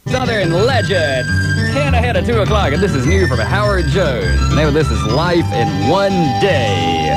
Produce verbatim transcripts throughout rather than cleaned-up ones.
Southern legend. ten ahead of two o'clock, and this is new from Howard Jones. The name of this is Life in One Day.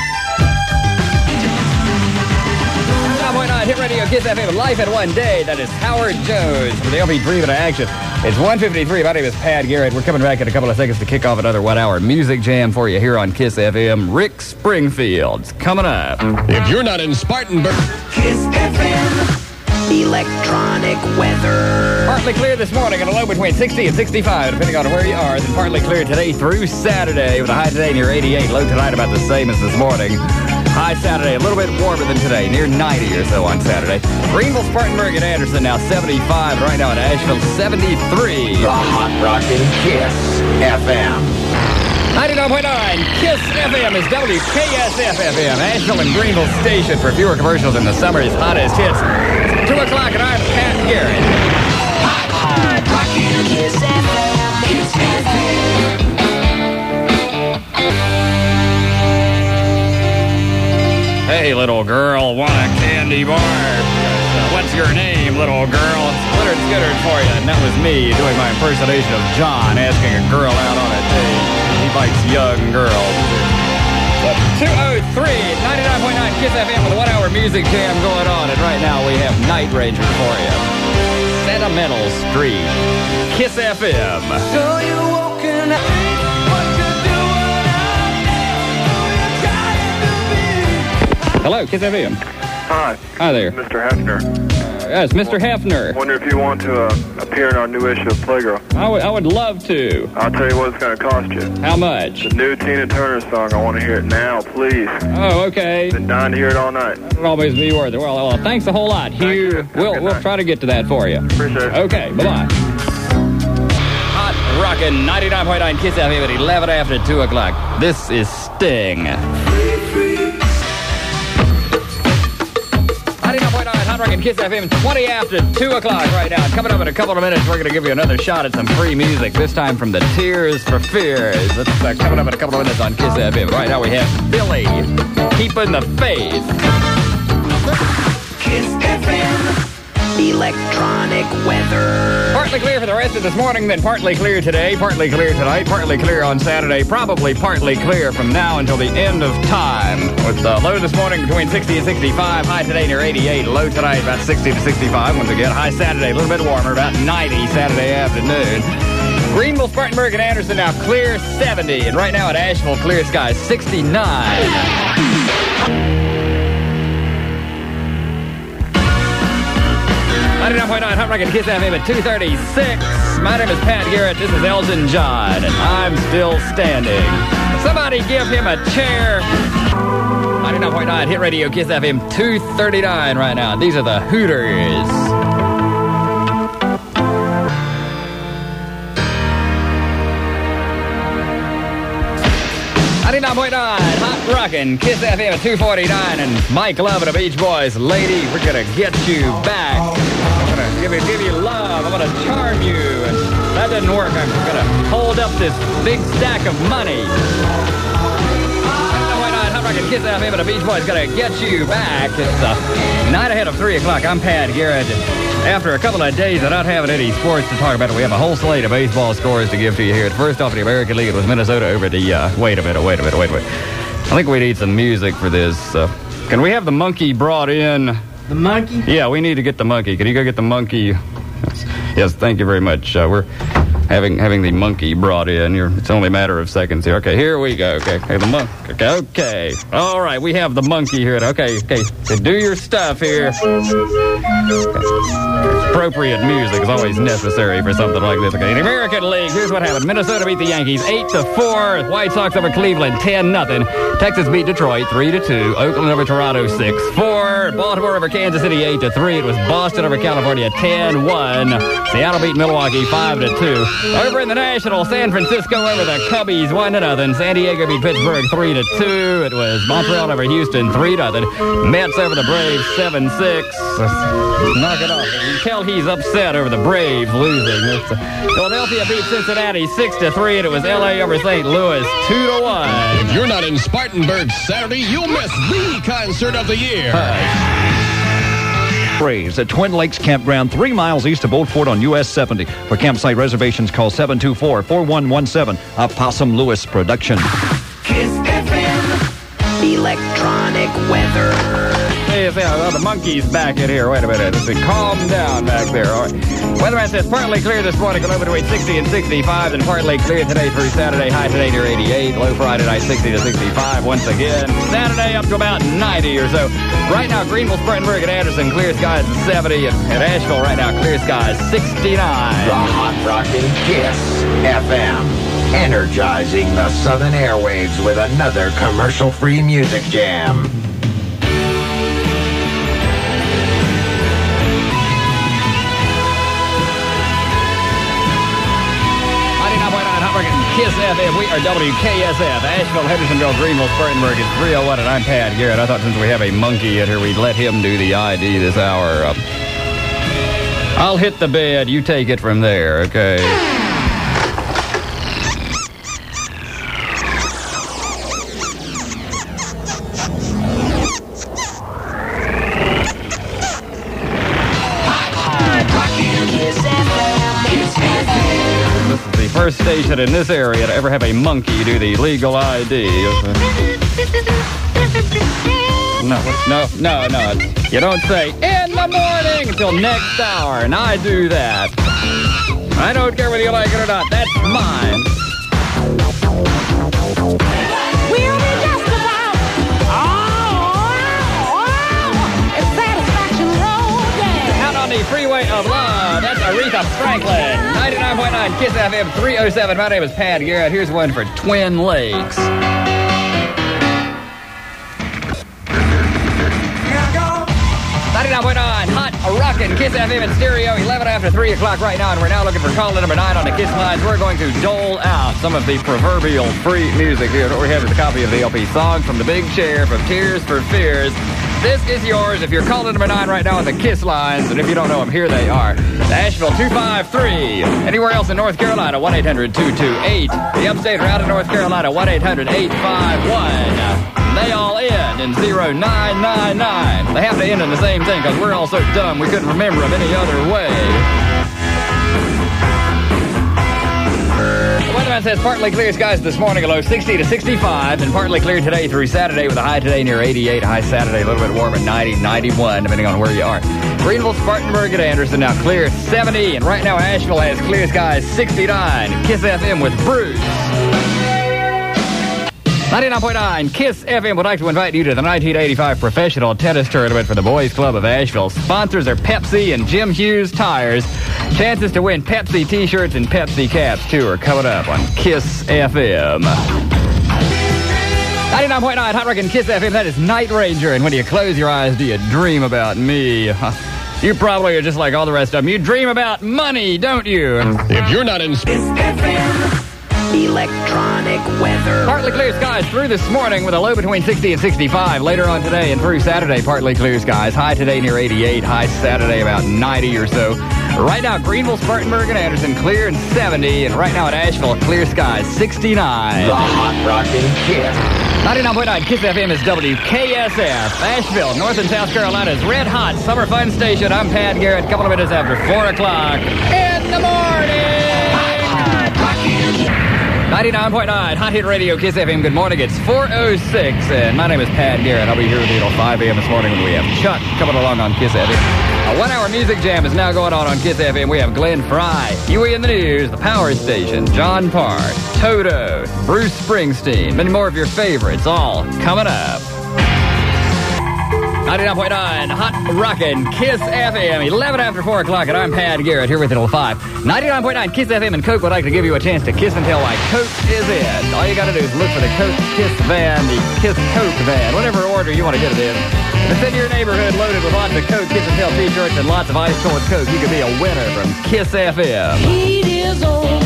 nine point nine Hit Radio, Kiss F M, Life in One Day. That is Howard Jones from the L P Dream into Action. It's one fifty-three. My name is Pat Garrett. We're coming back in a couple of seconds to kick off another one-hour music jam for you here on Kiss F M. Rick Springfield's coming up. If you're not in Spartanburg, Kiss F M. Electronic weather. Partly clear this morning and a low between sixty and sixty-five, depending on where you are. Then partly clear today through Saturday with a high today near eighty-eight. Low tonight about the same as this morning. High Saturday, a little bit warmer than today, near ninety or so on Saturday. Greenville, Spartanburg, and Anderson now seventy-five. Right now in Asheville, seventy-three. The Hot Rockin' Kiss F M. ninety-nine point nine Kiss F M is W K S F F M. Asheville and Greenville station for fewer commercials in the summer's hottest hits. It's two o'clock and I'm Pat Garrett. Hot Rockin' Kiss F M. Kiss F M. Hey, little girl, want a candy bar? Uh, what's your name, little girl? Leonard Skinner for you. And that was me doing my impersonation of John, asking a girl out on a date. He likes young girls. two oh three, ninety-nine point nine Kiss F M with a one-hour music jam going on. And right now we have Night Ranger for you. Sentimental Street. Kiss F M. So you're walking out. Hello, Kiss F M. Hi. Hi there. Mister Hefner. Uh, yes, Mister Hefner. Wonder if you want to uh, appear in our new issue of Playgirl. I would, I would love to. I'll tell you what it's going to cost you. How much? The new Tina Turner song. I want to hear it now, please. Oh, okay. Been dying to hear it all night. It'll always be worth it. Well, well thanks a whole lot, Hugh. We'll we'll try to get to that for you. Appreciate it. Okay, bye-bye. Hot rockin' ninety-nine point nine Kiss F M at eleven after two o'clock. This is Sting. ninety-nine point nine Hot Rockin' Kiss F M, twenty after two o'clock right now. Coming up in a couple of minutes, we're going to give you another shot at some free music, this time from the Tears for Fears. That's uh, coming up in a couple of minutes on Kiss F M. Right now we have Billy, Keeping the Faith. Kiss F M. Electronic weather. Partly clear for the rest of this morning, then partly clear today, partly clear tonight, partly clear on Saturday, probably partly clear from now until the end of time. With the low this morning between sixty and sixty-five, high today near eighty-eight, low tonight about sixty to sixty-five. Once again, high Saturday, a little bit warmer, about ninety Saturday afternoon. Greenville, Spartanburg, and Anderson now clear seventy, and right now at Asheville, clear skies sixty-nine. ninety-nine point nine Hot Rockin' Kiss F M at two thirty-six. My name is Pat Garrett. This is Elton John, and I'm still standing. Somebody give him a chair. ninety-nine point nine Hit Radio Kiss F M, two thirty-nine right now. These are the Hooters. ninety-nine point nine Hot Rockin' Kiss F M at two forty-nine, and Mike Love and the Beach Boys. Lady, we're gonna get you back. I'm gonna give you, give you love. I'm gonna charm you. And that didn't work. I'm gonna hold up this big stack of money. ninety-nine point nine Hot Rockin' Kiss F M and the Beach Boys gonna get you back. It's uh, nine ahead of three o'clock. I'm Pat Garrett. After a couple of days of not having any sports to talk about, we have a whole slate of baseball scores to give to you here. First off, the American League, it was Minnesota over the, uh, wait a minute, wait a minute, wait a minute. I think we need some music for this. Uh, can we have the monkey brought in? The monkey? Yeah, we need to get the monkey. Can you go get the monkey? Yes, yes thank you very much. Uh, we're having having the monkey brought in. You're, it's only a matter of seconds here. Okay, here we go. Okay, okay, the monk. Okay, okay. All right, we have the monkey here. Okay, okay. So do your stuff here. Okay. Appropriate music is always necessary for something like this. Okay, in the American League, here's what happened. Minnesota beat the Yankees eight to four. White Sox over Cleveland ten nothing. Texas beat Detroit three to two. Oakland over Toronto six four. Baltimore over Kansas City eight to three. It was Boston over California ten one. Seattle beat Milwaukee five to two. Over in the National, San Francisco over the Cubbies one to nothing. San Diego beat Pittsburgh three to two. It was Montreal over Houston three nothing. Mets over the Braves seven six. Knock it off. You can tell he's upset over the Braves losing. It's, uh, Philadelphia beat Cincinnati six to three, and it was L A over Saint Louis two to one. If you're not in Spartanburg Saturday, you'll miss the concert of the year. Hush. Praise at Twin Lakes Campground, three miles east of Old Fort on U S seventy. For campsite reservations, call seven two four, four one one seven. A Possum Lewis production. Kiss F M. Electronic weather. Hey, it's, uh, the monkey's back in here. Wait a minute. Let's see. Calm down back there. All right. Weatherman says partly clear this morning, low between sixty and sixty-five, and partly clear today through Saturday. High today near eighty-eight. Low Friday night sixty to sixty-five once again. Saturday up to about ninety or so. Right now, Greenville, Spartanburg, and Anderson, clear skies at seventy. And at Asheville right now, clear skies sixty-nine. The Hot Rockin' Kiss F M. Energizing the Southern airwaves with another commercial-free music jam. Kiss F M, we are W K S F, Asheville, Hendersonville, Greenville, Spartanburg. It's three oh one, and I'm Pat Garrett. I thought since we have a monkey in here, we'd let him do the I D this hour. Uh, I'll hit the bed. You take it from there, okay? First station in this area to ever have a monkey do the legal I D. No, no, no, no. You don't say, in the morning, until next hour, and I do that. I don't care whether you like it or not. That's mine. We'll be just about. Oh, oh, it's Satisfaction Road, yeah. Out on the freeway of love. That's Aretha Franklin. ninety-nine point nine Kiss F M three oh seven. My name is Pat Garrett. Here's one for Twin Lakes. ninety-nine point nine Hot Rockin' Kiss F M in stereo. eleven after three o'clock right now, and we're now looking for caller number nine on the Kiss lines. We're going to dole out some of the proverbial free music here. What we have is a copy of the L P Song from the Big Chair from Tears for Fears. This is yours if you're calling number nine right now on the Kiss lines, and if you don't know them, here they are. The Asheville two five three. Anywhere else in North Carolina, one eight hundred two two eight. The upstate or out of North Carolina, one eight hundred eight five one. They all end in zero nine nine nine. They have to end in the same thing because we're all so dumb we couldn't remember them any other way. The weatherman says partly clear skies this morning, a low sixty to sixty-five, and partly clear today through Saturday with a high today near eighty-eight, high Saturday a little bit warm at ninety, ninety-one, depending on where you are. Greenville, Spartanburg, and Anderson now clear seventy, and right now Asheville has clear skies sixty-nine. Kiss F M with Bruce. ninety-nine point nine Kiss F M would like to invite you to the nineteen eighty-five Professional Tennis Tournament for the Boys Club of Asheville. Sponsors are Pepsi and Jim Hughes Tires. Chances to win Pepsi T-shirts and Pepsi caps, too, are coming up on Kiss F M. ninety-nine point nine Hot Rockin' Kiss F M, that is Night Ranger. And when you close your eyes, do you dream about me? You probably are just like all the rest of them. You dream about money, don't you? If you're not in... Kiss F M. Electronic weather. Partly clear skies through this morning with a low between sixty and sixty-five. Later on today and through Saturday, partly clear skies. High today near eighty-eight. High Saturday about ninety or so. Right now, Greenville, Spartanburg, and Anderson clear and seventy. And right now at Asheville, clear skies sixty-nine. The Hot Rockin' Kiss. ninety-nine point nine Kiss F M is W K S F. Asheville, North and South Carolina's red hot summer fun station. I'm Pat Garrett. A couple of minutes after four o'clock in the morning. ninety-nine point nine Hot Hit Radio, Kiss F M. Good morning. It's four oh six, and my name is Pat Garrett. I'll be here with you until five a.m. this morning when we have Chuck coming along on Kiss F M. A one-hour music jam is now going on on Kiss F M. We have Glenn Fry, Huey in the News, The Power Station, John Park, Toto, Bruce Springsteen, many more of your favorites, all coming up. ninety-nine point nine Hot Rockin' Kiss F M, eleven after four o'clock, and I'm Pat Garrett here with you till five. ninety-nine point nine Kiss F M, and Coke would like to give you a chance to kiss and tell why Coke is in. All you got to do is look for the Coke Kiss van, the Kiss Coke van, whatever order you want to get it in. If it's in your neighborhood loaded with lots of Coke Kiss and Tell t-shirts and lots of ice cold Coke, you could be a winner from Kiss F M. Heat is on.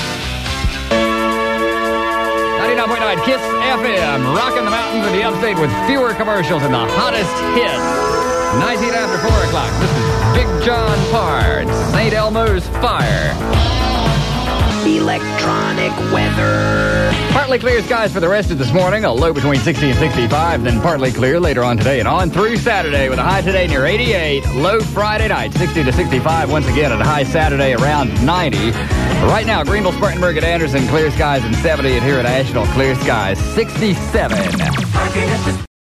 ninety-nine point nine Kiss F M, rocking the mountains in the upstate with fewer commercials and the hottest hits. nineteen after four o'clock. This is Big John Pards, Saint Elmo's Fire. electronic weather. Partly clear skies for the rest of this morning. A low between sixty and sixty-five, then partly clear later on today and on through Saturday with a high today near eighty-eight. Low Friday night, sixty to sixty-five once again, at a high Saturday around ninety. Right now, Greenville, Spartanburg at Anderson, clear skies and seventy, and here at Asheville, clear skies sixty-seven.